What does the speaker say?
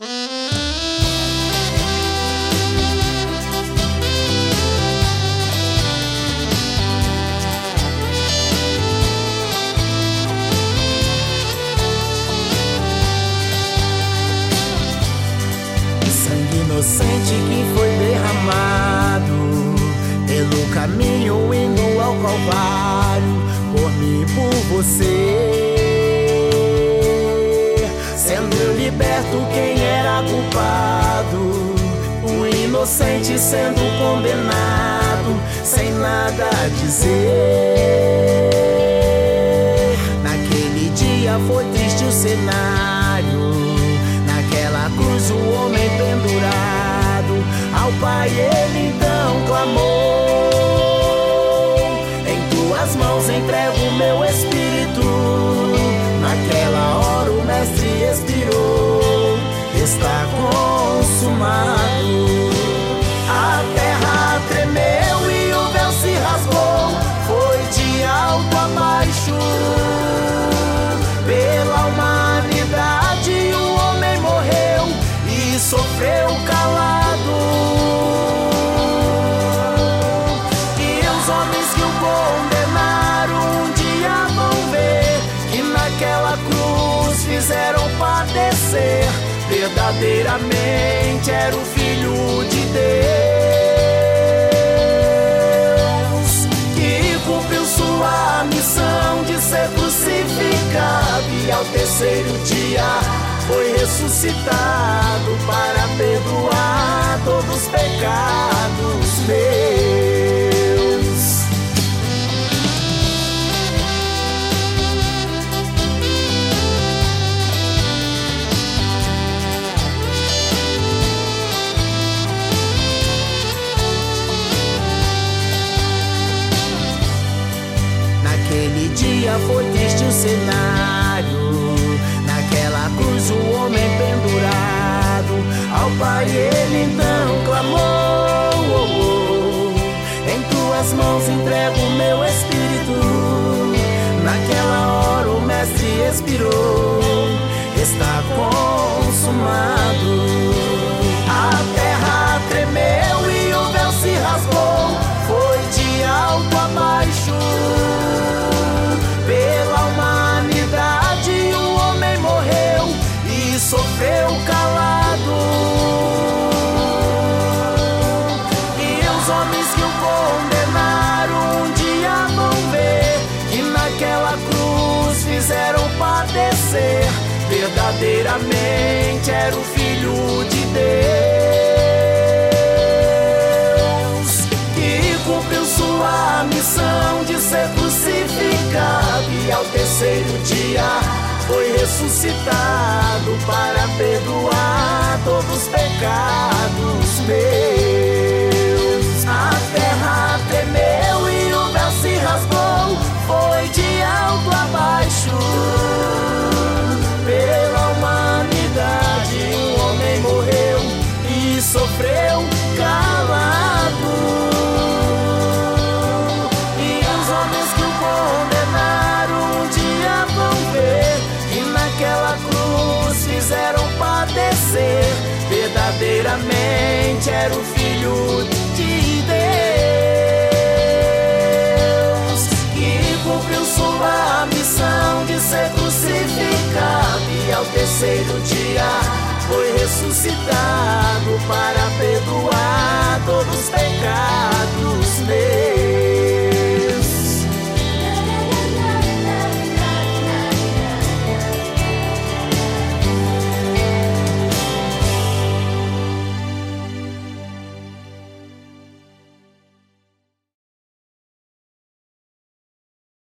Sangue inocente que foi derramado pelo caminho indo ao Calvário, por mim e por você, sendo liberto quem era culpado, um inocente sendo condenado, sem nada a dizer. Naquele dia foi triste o cenário, naquela cruz o homem pendurado, ao Pai ele então clamou: em tuas mãos entrego o meu espírito. Naquela hora o mestre expirou, está consumado. A terra tremeu e o véu se rasgou, foi de alto a baixo. Pela humanidade o homem morreu e sofreu calado. E os homens que o condenaram um dia vão ver que naquela cruz fizeram padecer. Verdadeiramente era o Filho de Deus, que cumpriu sua missão de ser crucificado e ao terceiro dia foi ressuscitado para perdoar todos os pecados meus. Naquele dia foi triste o cenário, naquela cruz o homem pendurado, ao Pai ele então clamou: em tuas mãos entrego o meu espírito. Naquela hora o mestre expirou, está consumado. A terra tremeu e o véu se rasgou, foi de alto a baixo. Pela humanidade o homem morreu e sofreu calado. E os homens que o condenaram um dia vão ver que naquela cruz fizeram padecer. Verdadeiramente era o Filho de Deus, que cumpriu sua missão de ser crucificado e ao terceiro dia foi ressuscitado para perdoar todos os pecados meus. A terra tremeu e o véu se rasgou, foi de alto a baixo. Pela humanidade um homem morreu e sofreu calado. E os homens que o condenaram um dia vão ver que naquela cruz fizeram padecer. Verdadeiramente era o Filho de Deus, que cumpriu sua missão de ser crucificado e ao terceiro dia foi ressuscitado para perdoar todos os pecados.